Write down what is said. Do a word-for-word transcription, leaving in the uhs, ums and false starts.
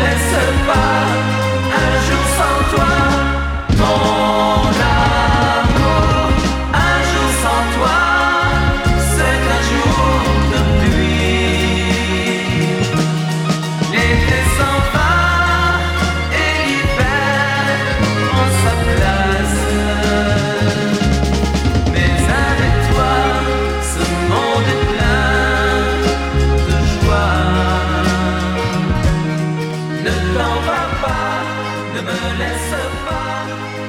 laisse pas un jour sans toi, mon amour. Un jour sans toi, c'est un jour de pluie. L'été s'en va et l'hiver prend sa place. Mais avec toi, ce monde est plein de joie. Ne t'en va pas, ne me laisse pas.